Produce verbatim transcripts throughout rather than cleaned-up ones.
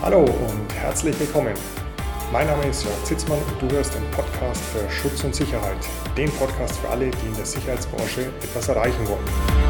Hallo und herzlich willkommen. Mein Name ist Jörg Zitzmann und du hörst den Podcast für Schutz und Sicherheit. Den Podcast für alle, die in der Sicherheitsbranche etwas erreichen wollen.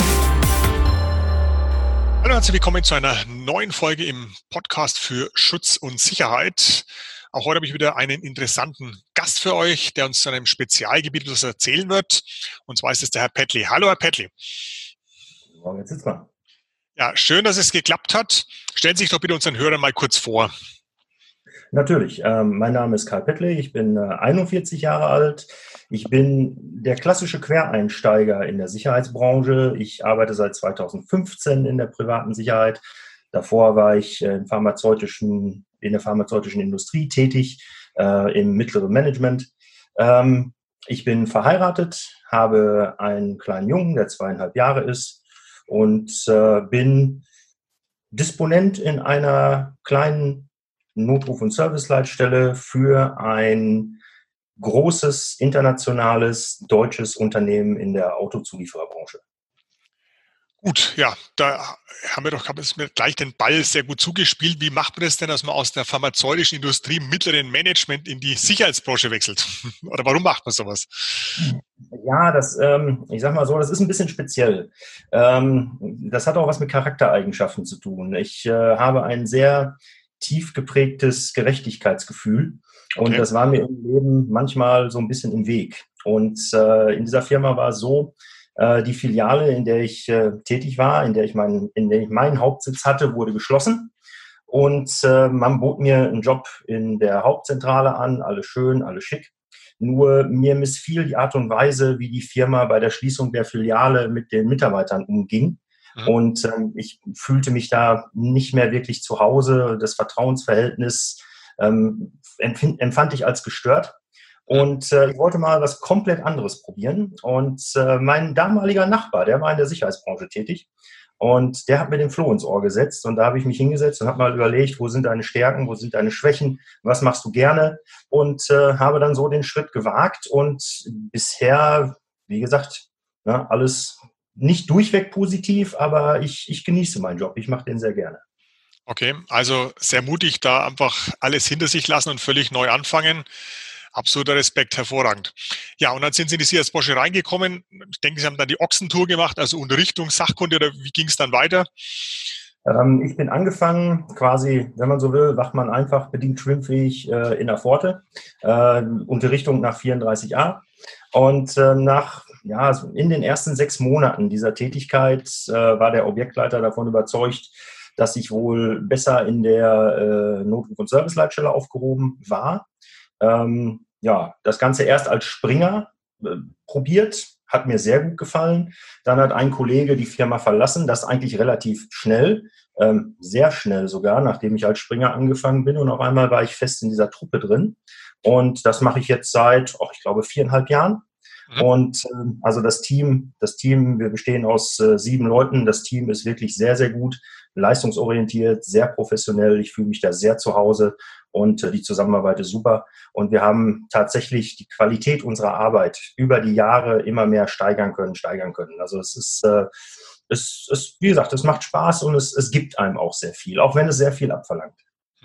Hallo und herzlich willkommen zu einer neuen Folge im Podcast für Schutz und Sicherheit. Auch heute habe ich wieder einen interessanten Gast für euch, der uns zu einem Spezialgebiet etwas erzählen wird. Und zwar ist es der Herr Pettli. Hallo, Herr Pettli. Guten Morgen, Herr Zitzmann. Ja, schön, dass es geklappt hat. Stellen Sie sich doch bitte unseren Hörern mal kurz vor. Natürlich. Ähm, mein Name ist Karl Pettli. Ich bin äh, einundvierzig Jahre alt. Ich bin der klassische Quereinsteiger in der Sicherheitsbranche. Ich arbeite seit zweitausendfünfzehn in der privaten Sicherheit. Davor war ich äh, im pharmazeutischen, in der pharmazeutischen Industrie tätig, äh, im mittleren Management. Ähm, ich bin verheiratet, habe einen kleinen Jungen, der zweieinhalb Jahre ist, und äh, bin Disponent in einer kleinen Notruf- und Serviceleitstelle für ein großes, internationales, deutsches Unternehmen in der Autozuliefererbranche. Gut, ja, da haben wir doch haben wir mir gleich den Ball sehr gut zugespielt. Wie macht man das denn, dass man aus der pharmazeutischen Industrie im mittleren Management in die Sicherheitsbranche wechselt? Oder warum macht man sowas? Ja, das, ähm, ich sag mal so, das ist ein bisschen speziell. Ähm, das hat auch was mit Charaktereigenschaften zu tun. Ich äh, habe ein sehr tief geprägtes Gerechtigkeitsgefühl und Okay. das war mir im Leben manchmal so ein bisschen im Weg. Und äh, in dieser Firma war es so, äh, die Filiale, in der ich äh, tätig war, in der ich meinen, in der ich meinen Hauptsitz hatte, wurde geschlossen. Und äh, man bot mir einen Job in der Hauptzentrale an, alles schön, alles schick. Nur mir missfiel die Art und Weise, wie die Firma bei der Schließung der Filiale mit den Mitarbeitern umging. Mhm. Und ähm, ich fühlte mich da nicht mehr wirklich zu Hause. Das Vertrauensverhältnis ähm, empfind, empfand ich als gestört. Und äh, ich wollte mal was komplett anderes probieren. Und äh, mein damaliger Nachbar, der war in der Sicherheitsbranche tätig. Und der hat mir den Floh ins Ohr gesetzt. Und da habe ich mich hingesetzt und habe mal überlegt, wo sind deine Stärken, wo sind deine Schwächen, was machst du gerne? Und äh, habe dann so den Schritt gewagt. Und bisher, wie gesagt, ja, alles nicht durchweg positiv, aber ich, ich genieße meinen Job. Ich mache den sehr gerne. Okay, also sehr mutig, da einfach alles hinter sich lassen und völlig neu anfangen. Absoluter Respekt, hervorragend. Ja, und dann sind Sie in die Sicherheitsbranche reingekommen. Ich denke, Sie haben dann die Ochsentour gemacht, also Unterrichtung, Sachkunde, oder wie ging es dann weiter? Ähm, ich bin angefangen, quasi, wenn man so will, Wachmann einfach, bedingt schwimmfähig äh, in der Pforte, äh, Unterrichtung nach vierunddreißig a. Und äh, nach, ja, in den ersten sechs Monaten dieser Tätigkeit äh, war der Objektleiter davon überzeugt, dass ich wohl besser in der äh, Notruf- und Serviceleitstelle aufgehoben war. Ähm, ja, das Ganze erst als Springer äh, probiert, hat mir sehr gut gefallen. Dann hat ein Kollege die Firma verlassen, das eigentlich relativ schnell, ähm, sehr schnell sogar, nachdem ich als Springer angefangen bin. Und auf einmal war ich fest in dieser Truppe drin. Und das mache ich jetzt seit, oh, ich glaube, viereinhalb Jahren. Mhm. Und ähm, also das Team, das Team, wir bestehen aus äh, sieben Leuten. Das Team ist wirklich sehr, sehr gut, leistungsorientiert, sehr professionell. Ich fühle mich da sehr zu Hause und äh, die Zusammenarbeit ist super. Und wir haben tatsächlich die Qualität unserer Arbeit über die Jahre immer mehr steigern können, steigern können. Also es ist, äh, es, es, wie gesagt, es macht Spaß und es, es gibt einem auch sehr viel, auch wenn es sehr viel abverlangt.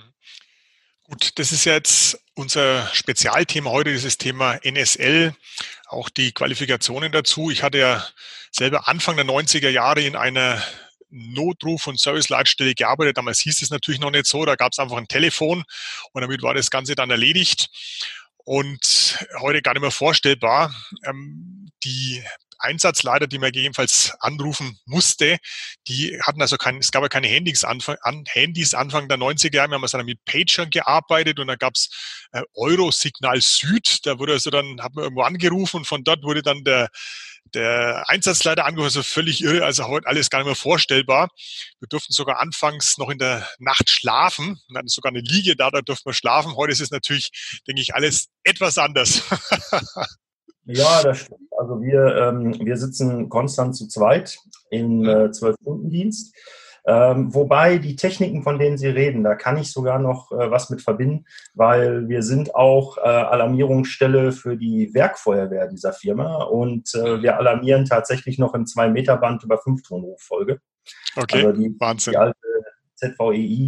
Gut, das ist jetzt unser Spezialthema heute, dieses Thema N S L, auch die Qualifikationen dazu. Ich hatte ja selber Anfang der neunziger Jahre in einer Notruf- und Serviceleitstelle gearbeitet. Damals hieß es natürlich noch nicht so, da gab es einfach ein Telefon und damit war das Ganze dann erledigt. Und heute gar nicht mehr vorstellbar. Ähm, die Einsatzleiter, die man gegebenenfalls anrufen musste, die hatten also kein, es gab ja keine Handys Anfang, an, Handys Anfang der neunziger Jahre. Wir haben also dann mit Pagern gearbeitet und da gab es äh, Eurosignal Süd. Da wurde also dann, hat man irgendwo angerufen und von dort wurde dann der der Einsatzleiter angerufen, also völlig irre, also heute alles gar nicht mehr vorstellbar. Wir durften sogar anfangs noch in der Nacht schlafen. Wir hatten sogar eine Liege da, da durften wir schlafen. Heute ist es natürlich, denke ich, alles etwas anders. Ja, das stimmt. Also wir, ähm, wir sitzen konstant zu zweit im äh, zwölf-Stunden-Dienst. Ähm, wobei die Techniken, von denen Sie reden, da kann ich sogar noch äh, was mit verbinden, weil wir sind auch äh, Alarmierungsstelle für die Werkfeuerwehr dieser Firma und äh, wir alarmieren tatsächlich noch im zwei Meter Band über Fünf-Ton-Ruffolge. Okay, Also die, die Wahnsinn. alte Z V E I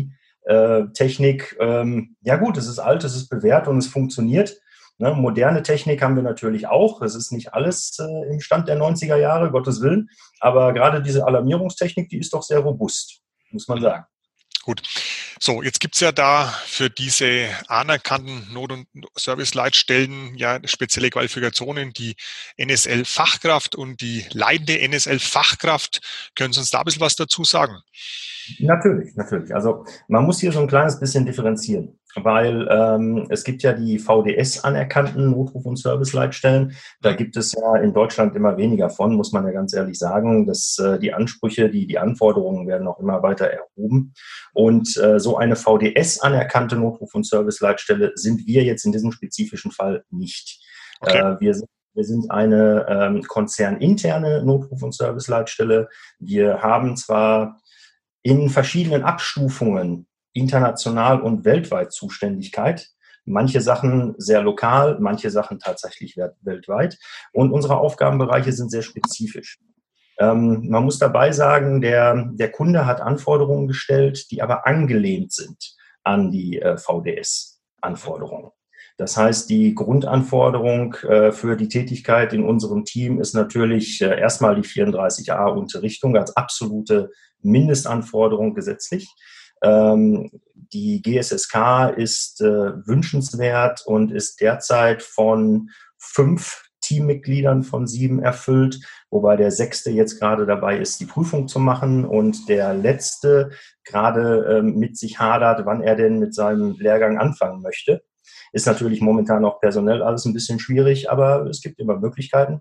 äh, Technik, ähm, ja gut, es ist alt, es ist bewährt und es funktioniert. Ne, moderne Technik haben wir natürlich auch. Es ist nicht alles äh, im Stand der neunziger Jahre, Gottes Willen. Aber gerade diese Alarmierungstechnik, die ist doch sehr robust, muss man sagen. Gut. So, jetzt gibt's ja da für diese anerkannten Not- und Service-Leitstellen ja spezielle Qualifikationen, die N S L-Fachkraft und die leitende N S L-Fachkraft. Können Sie uns da ein bisschen was dazu sagen? Natürlich, natürlich. Also man muss hier so ein kleines bisschen differenzieren, weil ähm, es gibt ja die V D S-anerkannten Notruf- und Serviceleitstellen. Da gibt es ja in Deutschland immer weniger von, muss man ja ganz ehrlich sagen. Dass äh, die Ansprüche, die, die Anforderungen werden auch immer weiter erhoben. Und äh, so eine V D S-anerkannte Notruf- und Serviceleitstelle sind wir jetzt in diesem spezifischen Fall nicht. Okay. Äh, wir sind Wir sind eine ähm, konzerninterne Notruf- und Serviceleitstelle. Wir haben zwar in verschiedenen Abstufungen international und weltweit Zuständigkeit. Manche Sachen sehr lokal, manche Sachen tatsächlich weltweit. Und unsere Aufgabenbereiche sind sehr spezifisch. Ähm, man muss dabei sagen, der, der Kunde hat Anforderungen gestellt, die aber angelehnt sind an die äh, V D S-Anforderungen. Das heißt, die Grundanforderung äh, für die Tätigkeit in unserem Team ist natürlich äh, erstmal die vierunddreißig a Unterrichtung als absolute Mindestanforderung gesetzlich. Ähm, die G S S K ist äh, wünschenswert und ist derzeit von fünf Teammitgliedern von sieben erfüllt, wobei der sechste jetzt gerade dabei ist, die Prüfung zu machen und der letzte gerade ähm, mit sich hadert, wann er denn mit seinem Lehrgang anfangen möchte. Ist natürlich momentan auch personell alles ein bisschen schwierig, aber es gibt immer Möglichkeiten.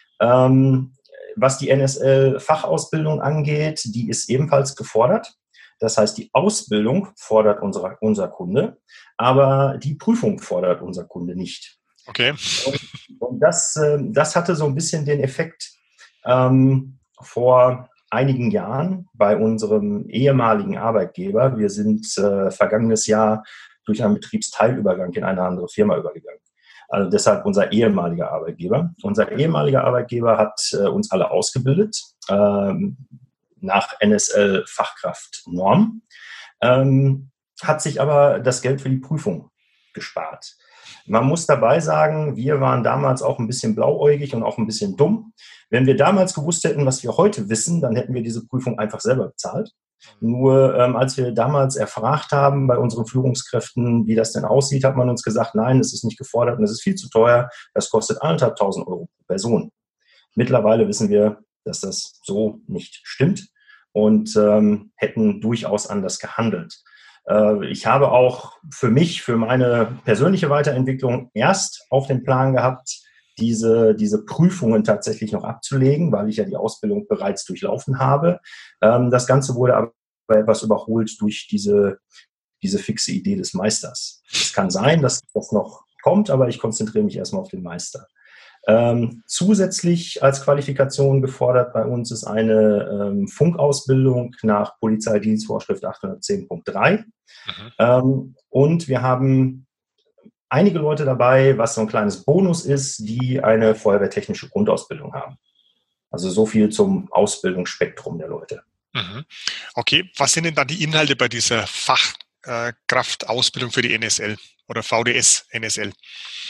Ähm, was die N S L-Fachausbildung angeht, die ist ebenfalls gefordert. Das heißt, die Ausbildung fordert unser, unser Kunde, aber die Prüfung fordert unser Kunde nicht. Okay. Und, und das, äh, das hatte so ein bisschen den Effekt ähm, vor einigen Jahren bei unserem ehemaligen Arbeitgeber. Wir sind äh, vergangenes Jahr durch einen Betriebsteilübergang in eine andere Firma übergegangen. Also deshalb unser ehemaliger Arbeitgeber. Unser ehemaliger Arbeitgeber hat äh, uns alle ausgebildet ähm, nach N S L-Fachkraftnorm, ähm, hat sich aber das Geld für die Prüfung gespart. Man muss dabei sagen, wir waren damals auch ein bisschen blauäugig und auch ein bisschen dumm. Wenn wir damals gewusst hätten, was wir heute wissen, dann hätten wir diese Prüfung einfach selber bezahlt. Nur ähm, als wir damals erfragt haben bei unseren Führungskräften, wie das denn aussieht, hat man uns gesagt, nein, das ist nicht gefordert und das ist viel zu teuer. Das kostet eintausendfünfhundert Euro pro Person. Mittlerweile wissen wir, dass das so nicht stimmt und ähm, hätten durchaus anders gehandelt. Äh, ich habe auch für mich, für meine persönliche Weiterentwicklung erst auf den Plan gehabt, diese, diese Prüfungen tatsächlich noch abzulegen, weil ich ja die Ausbildung bereits durchlaufen habe. Ähm, das Ganze wurde aber etwas überholt durch diese, diese fixe Idee des Meisters. Es kann sein, dass das noch kommt, aber ich konzentriere mich erstmal auf den Meister. Ähm, zusätzlich als Qualifikation gefordert bei uns ist eine ähm, Funkausbildung nach Polizeidienstvorschrift achthundertzehn Punkt drei. Mhm. Ähm, und wir haben einige Leute dabei, was so ein kleines Bonus ist, die eine feuerwehrtechnische Grundausbildung haben. Also so viel zum Ausbildungsspektrum der Leute. Mhm. Okay, was sind denn dann die Inhalte bei dieser Fachkraftausbildung für die N S L oder V D S-N S L?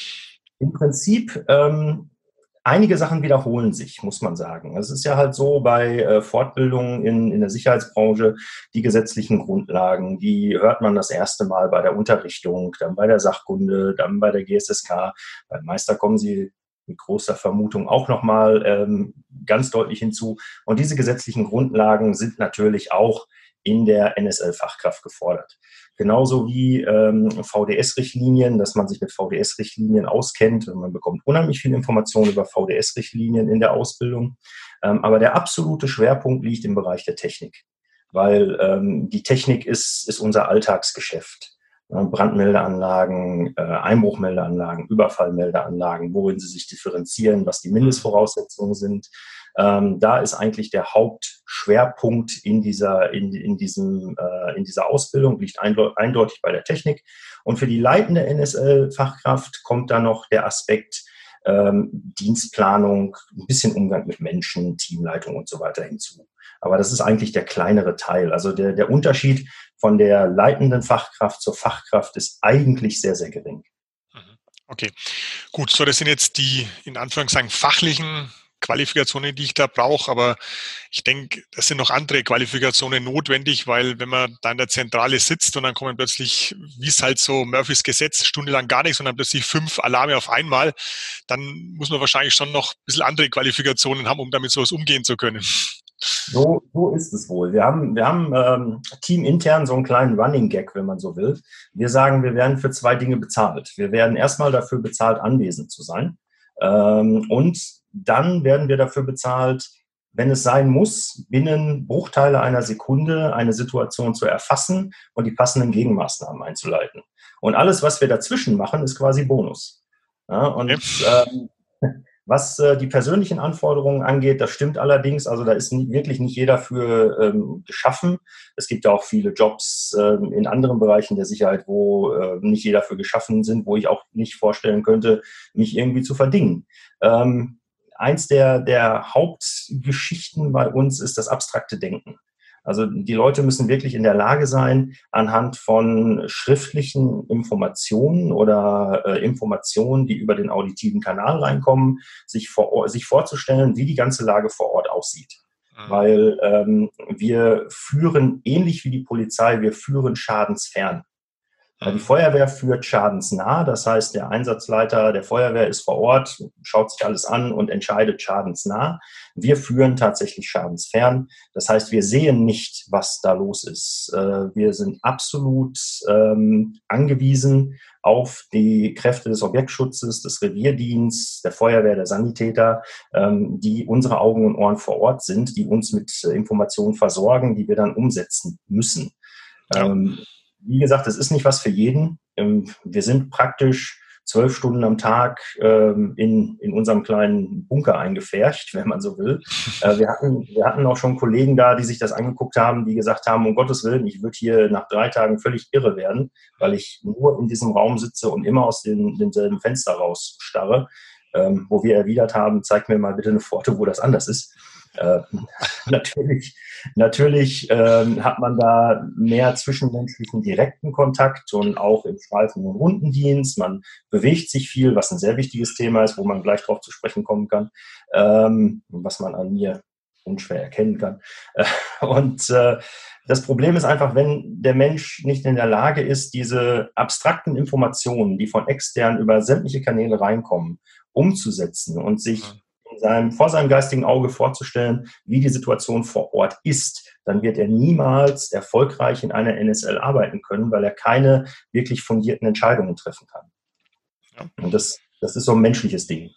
Im Prinzip, ähm, einige Sachen wiederholen sich, muss man sagen. Es ist ja halt so bei äh, Fortbildungen in, in der Sicherheitsbranche, die gesetzlichen Grundlagen, die hört man das erste Mal bei der Unterrichtung, dann bei der Sachkunde, dann bei der G S S K. Beim Meister kommen sie mit großer Vermutung auch nochmal ähm, ganz deutlich hinzu. Und diese gesetzlichen Grundlagen sind natürlich auch in der N S L-Fachkraft gefordert. Genauso wie ähm, V D S-Richtlinien, dass man sich mit V D S-Richtlinien auskennt. Man bekommt unheimlich viel Information über V D S-Richtlinien in der Ausbildung. Ähm, aber der absolute Schwerpunkt liegt im Bereich der Technik, weil ähm, die Technik ist, ist unser Alltagsgeschäft. Brandmeldeanlagen, äh, Einbruchmeldeanlagen, Überfallmeldeanlagen, worin sie sich differenzieren, was die Mindestvoraussetzungen sind. Ähm, da ist eigentlich der Hauptschwerpunkt in dieser, in, in diesem, äh, in dieser Ausbildung, liegt eindeutig bei der Technik. Und für die leitende N S L-Fachkraft kommt da noch der Aspekt ähm, Dienstplanung, ein bisschen Umgang mit Menschen, Teamleitung und so weiter hinzu. Aber das ist eigentlich der kleinere Teil. Also der, der Unterschied von der leitenden Fachkraft zur Fachkraft ist eigentlich sehr, sehr gering. Okay, gut. So, das sind jetzt die, in Anführungszeichen, fachlichen Qualifikationen, die ich da brauche. Aber ich denke, es sind noch andere Qualifikationen notwendig, weil wenn man da in der Zentrale sitzt und dann kommen plötzlich, wie es halt so Murphys Gesetz, stundenlang gar nichts, sondern plötzlich fünf Alarme auf einmal, dann muss man wahrscheinlich schon noch ein bisschen andere Qualifikationen haben, um damit sowas umgehen zu können. So, so ist es wohl. Wir haben, wir haben ähm, teamintern so einen kleinen Running Gag, wenn man so will. Wir sagen, wir werden für zwei Dinge bezahlt. Wir werden erstmal dafür bezahlt, anwesend zu sein. Ähm, und dann werden wir dafür bezahlt, wenn es sein muss, binnen Bruchteile einer Sekunde eine Situation zu erfassen und die passenden Gegenmaßnahmen einzuleiten. Und alles, was wir dazwischen machen, ist quasi Bonus. Ja, und ähm, was äh, die persönlichen Anforderungen angeht, das stimmt allerdings. Also da ist nie, wirklich nicht jeder für ähm, geschaffen. Es gibt ja auch viele Jobs ähm, in anderen Bereichen der Sicherheit, wo äh, nicht jeder für geschaffen sind, wo ich auch nicht vorstellen könnte, mich irgendwie zu verdingen. Ähm, eins der, der Hauptgeschichten bei uns ist das abstrakte Denken. Also die Leute müssen wirklich in der Lage sein, anhand von schriftlichen Informationen oder äh, Informationen, die über den auditiven Kanal reinkommen, sich, vor, sich vorzustellen, wie die ganze Lage vor Ort aussieht. Mhm. Weil ähm, wir führen, ähnlich wie die Polizei, wir führen schadensfern. Die Feuerwehr führt schadensnah, das heißt, der Einsatzleiter der Feuerwehr ist vor Ort, schaut sich alles an und entscheidet schadensnah. Wir führen tatsächlich schadensfern, das heißt, wir sehen nicht, was da los ist. Wir sind absolut ähm, angewiesen auf die Kräfte des Objektschutzes, des Revierdienstes, der Feuerwehr, der Sanitäter, ähm, die unsere Augen und Ohren vor Ort sind, die uns mit Informationen versorgen, die wir dann umsetzen müssen. Ja. Ähm, Wie gesagt, es ist nicht was für jeden. Wir sind praktisch zwölf Stunden am Tag in, in unserem kleinen Bunker eingepfercht, wenn man so will. Wir hatten, wir hatten auch schon Kollegen da, die sich das angeguckt haben, die gesagt haben, um Gottes Willen, ich würde hier nach drei Tagen völlig irre werden, weil ich nur in diesem Raum sitze und immer aus dem, demselben Fenster rausstarre. Wo wir erwidert haben, zeig mir mal bitte eine Foto, wo das anders ist. Äh, natürlich natürlich ähm, hat man da mehr zwischenmenschlichen direkten Kontakt und auch im Streifen- und Rundendienst. Man bewegt sich viel, was ein sehr wichtiges Thema ist, wo man gleich drauf zu sprechen kommen kann, ähm, was man an mir unschwer erkennen kann. Äh, und äh, das Problem ist einfach, wenn der Mensch nicht in der Lage ist, diese abstrakten Informationen, die von extern über sämtliche Kanäle reinkommen, umzusetzen und sich in seinem, vor seinem geistigen Auge vorzustellen, wie die Situation vor Ort ist, dann wird er niemals erfolgreich in einer N S L arbeiten können, weil er keine wirklich fundierten Entscheidungen treffen kann. Ja. Und das, das ist so ein menschliches Ding.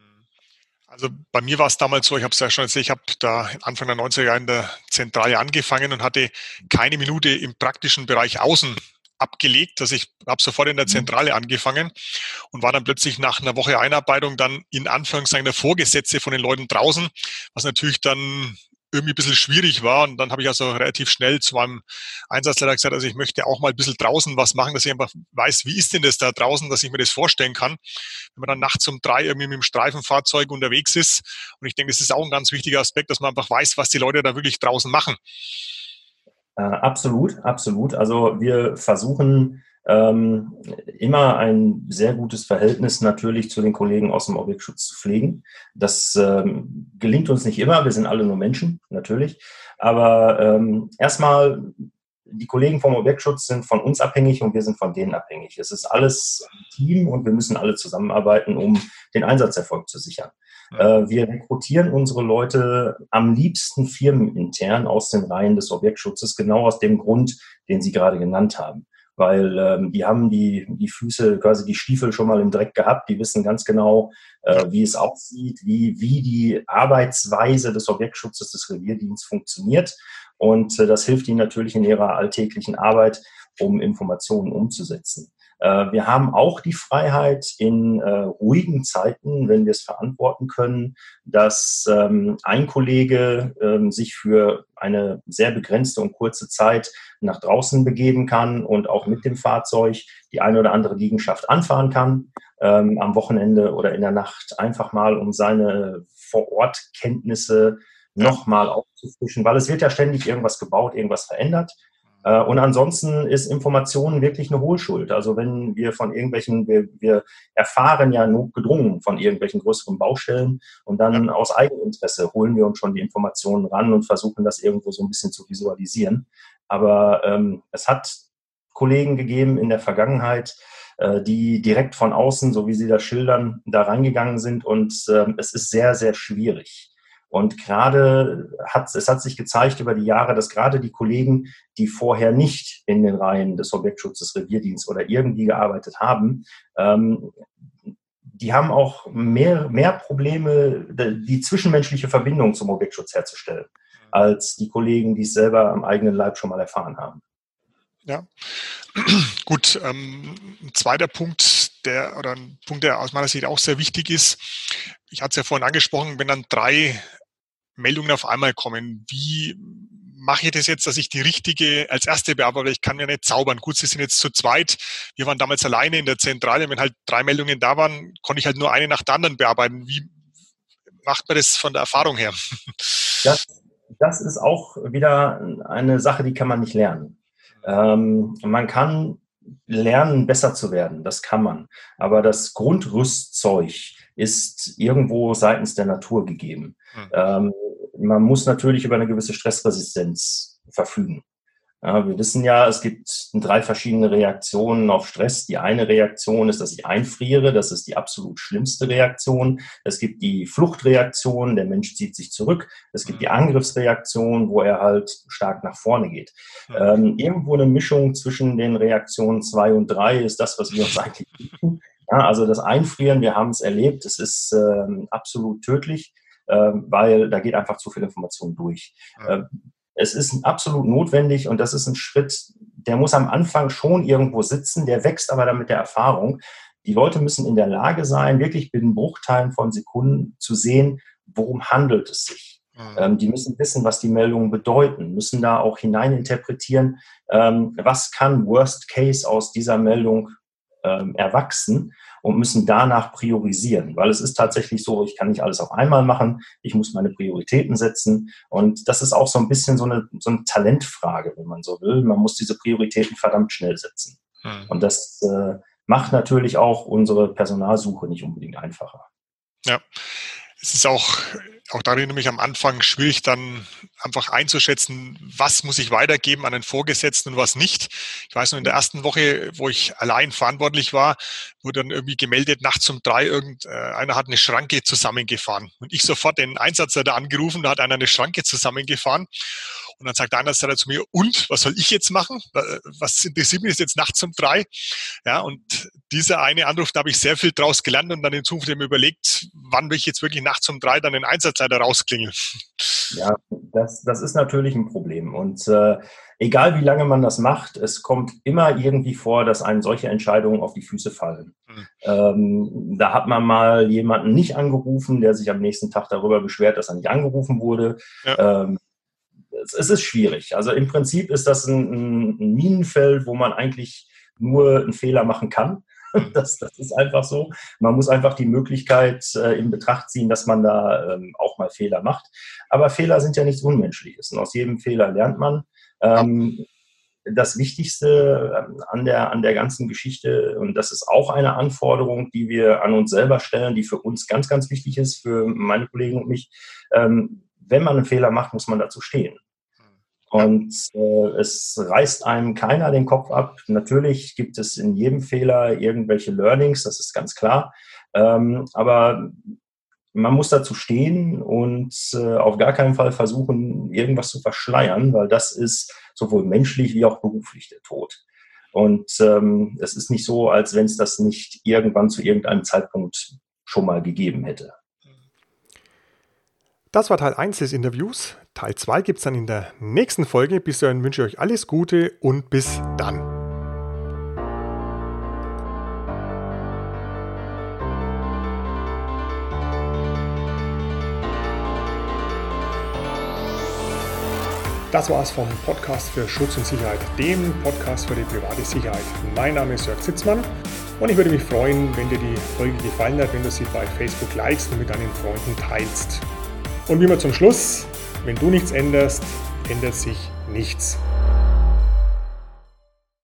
Also bei mir war es damals so, ich habe es ja schon erzählt, ich habe da Anfang der neunziger Jahre in der Zentrale angefangen und hatte keine Minute im praktischen Bereich außen abgelegt. Also ich habe sofort in der Zentrale angefangen und war dann plötzlich nach einer Woche Einarbeitung dann in Anführungszeichen der Vorgesetzte von den Leuten draußen, was natürlich dann irgendwie ein bisschen schwierig war. Und dann habe ich also relativ schnell zu meinem Einsatzleiter gesagt, also ich möchte auch mal ein bisschen draußen was machen, dass ich einfach weiß, wie ist denn das da draußen, dass ich mir das vorstellen kann, wenn man dann nachts um drei irgendwie mit dem Streifenfahrzeug unterwegs ist. Und ich denke, das ist auch ein ganz wichtiger Aspekt, dass man einfach weiß, was die Leute da wirklich draußen machen. Äh, absolut, absolut. Also wir versuchen ähm, immer ein sehr gutes Verhältnis natürlich zu den Kollegen aus dem Objektschutz zu pflegen. Das ähm, gelingt uns nicht immer, wir sind alle nur Menschen, natürlich. Aber ähm, erstmal, die Kollegen vom Objektschutz sind von uns abhängig und wir sind von denen abhängig. Es ist alles ein Team und wir müssen alle zusammenarbeiten, um den Einsatzerfolg zu sichern. Wir rekrutieren unsere Leute am liebsten firmenintern aus den Reihen des Objektschutzes, genau aus dem Grund, den Sie gerade genannt haben. Weil ähm, die haben die, die Füße, quasi die Stiefel schon mal im Dreck gehabt, die wissen ganz genau, äh, wie es aussieht, wie, wie die Arbeitsweise des Objektschutzes, des Revierdienstes funktioniert. Und äh, das hilft ihnen natürlich in ihrer alltäglichen Arbeit, um Informationen umzusetzen. Wir haben auch die Freiheit in äh, ruhigen Zeiten, wenn wir es verantworten können, dass ähm, ein Kollege ähm, sich für eine sehr begrenzte und kurze Zeit nach draußen begeben kann und auch mit dem Fahrzeug die eine oder andere Liegenschaft anfahren kann, ähm, am Wochenende oder in der Nacht, einfach mal, um seine Vor-Ort-Kenntnisse nochmal aufzufrischen, weil es wird ja ständig irgendwas gebaut, irgendwas verändert. Und ansonsten ist Information wirklich eine Hohlschuld. Also wenn wir von irgendwelchen, wir, wir erfahren ja notgedrungen von irgendwelchen größeren Baustellen und dann ja. aus Eigeninteresse holen wir uns schon die Informationen ran und versuchen das irgendwo so ein bisschen zu visualisieren. Aber ähm, es hat Kollegen gegeben in der Vergangenheit, äh, die direkt von außen, so wie Sie das schildern, da reingegangen sind und äh, es ist sehr, sehr schwierig. Und gerade hat es hat sich gezeigt über die Jahre, dass gerade die Kollegen, die vorher nicht in den Reihen des Objektschutzes, Revierdienst oder irgendwie gearbeitet haben, ähm, die haben auch mehr, mehr Probleme, die zwischenmenschliche Verbindung zum Objektschutz herzustellen, als die Kollegen, die es selber am eigenen Leib schon mal erfahren haben. Ja, gut. Ähm, ein zweiter Punkt, der oder ein Punkt, der aus meiner Sicht auch sehr wichtig ist. Ich hatte es ja vorhin angesprochen, wenn dann drei Meldungen auf einmal kommen, wie mache ich das jetzt, dass ich die richtige als erste bearbeite? Ich kann ja nicht zaubern. Gut, Sie sind jetzt zu zweit. Wir waren damals alleine in der Zentrale. Wenn halt drei Meldungen da waren, konnte ich halt nur eine nach der anderen bearbeiten. Wie macht man das von der Erfahrung her? Das, das ist auch wieder eine Sache, die kann man nicht lernen. Ähm, man kann lernen, besser zu werden. Das kann man. Aber das Grundrüstzeug ist irgendwo seitens der Natur gegeben. Hm. Ähm, man muss natürlich über eine gewisse Stressresistenz verfügen. Ja, wir wissen ja, es gibt drei verschiedene Reaktionen auf Stress. Die eine Reaktion ist, dass ich einfriere. Das ist die absolut schlimmste Reaktion. Es gibt die Fluchtreaktion, der Mensch zieht sich zurück. Es gibt die Angriffsreaktion, wo er halt stark nach vorne geht. Ja. Ähm, irgendwo eine Mischung zwischen den Reaktionen zwei und drei ist das, was wir uns eigentlich bieten. Ja, also das Einfrieren, wir haben es erlebt, es ist ähm, absolut tödlich, äh, weil da geht einfach zu viel Information durch. Ja. Äh, es ist absolut notwendig und das ist ein Schritt, der muss am Anfang schon irgendwo sitzen, der wächst aber dann mit der Erfahrung. Die Leute müssen in der Lage sein, wirklich binnen Bruchteilen von Sekunden zu sehen, worum handelt es sich. Ja. Ähm, die müssen wissen, was die Meldungen bedeuten, müssen da auch hineininterpretieren, ähm, was kann Worst Case aus dieser Meldung ähm, erwachsen und müssen danach priorisieren, weil es ist tatsächlich so, ich kann nicht alles auf einmal machen, ich muss meine Prioritäten setzen und das ist auch so ein bisschen so eine, so eine Talentfrage, wenn man so will. Man muss diese Prioritäten verdammt schnell setzen. Hm. Und das äh, macht natürlich auch unsere Personalsuche nicht unbedingt einfacher. Ja, es ist auch, auch darin nämlich am Anfang schwierig, dann einfach einzuschätzen, was muss ich weitergeben an den Vorgesetzten und was nicht. Ich weiß noch, in der ersten Woche, wo ich allein verantwortlich war, wurde dann irgendwie gemeldet, nachts um drei, irgendeiner hat eine Schranke zusammengefahren. Und ich sofort den Einsatzleiter angerufen, da hat einer eine Schranke zusammengefahren. Und dann sagt der Einsatzleiter zu mir, und, was soll ich jetzt machen? Was interessiert mich jetzt nachts um drei? Ja, und dieser eine Anruf, da habe ich sehr viel draus gelernt und dann in Zukunft mir überlegt, wann will ich jetzt wirklich nachts um drei dann den Einsatzleiter rausklingeln. Ja, das, das ist natürlich ein Problem. Und äh, egal wie lange man das macht, es kommt immer irgendwie vor, dass einem solche Entscheidungen auf die Füße fallen. Mhm. Ähm, da hat man mal jemanden nicht angerufen, der sich am nächsten Tag darüber beschwert, dass er nicht angerufen wurde. Ja. Ähm, es, es ist schwierig. Also im Prinzip ist das ein, ein Minenfeld, wo man eigentlich nur einen Fehler machen kann. Das, das ist einfach so. Man muss einfach die Möglichkeit äh, in Betracht ziehen, dass man da ähm, auch mal Fehler macht. Aber Fehler sind ja nichts Unmenschliches. Und aus jedem Fehler lernt man. Ähm, das Wichtigste ähm, an der, an der ganzen Geschichte, und das ist auch eine Anforderung, die wir an uns selber stellen, die für uns ganz, ganz wichtig ist, für meine Kollegen und mich. Ähm, wenn man einen Fehler macht, muss man dazu stehen. Und äh, es reißt einem keiner den Kopf ab. Natürlich gibt es in jedem Fehler irgendwelche Learnings, das ist ganz klar. Ähm, aber man muss dazu stehen und äh, auf gar keinen Fall versuchen, irgendwas zu verschleiern, weil das ist sowohl menschlich wie auch beruflich der Tod. Und ähm, es ist nicht so, als wenn es das nicht irgendwann zu irgendeinem Zeitpunkt schon mal gegeben hätte. Das war Teil eins des Interviews. Teil zwei gibt es dann in der nächsten Folge. Bis dahin wünsche ich euch alles Gute und bis dann. Das war's vom Podcast für Schutz und Sicherheit, dem Podcast für die private Sicherheit. Mein Name ist Jörg Sitzmann und ich würde mich freuen, wenn dir die Folge gefallen hat, wenn du sie bei Facebook likest und mit deinen Freunden teilst. Und wie immer zum Schluss, wenn du nichts änderst, ändert sich nichts.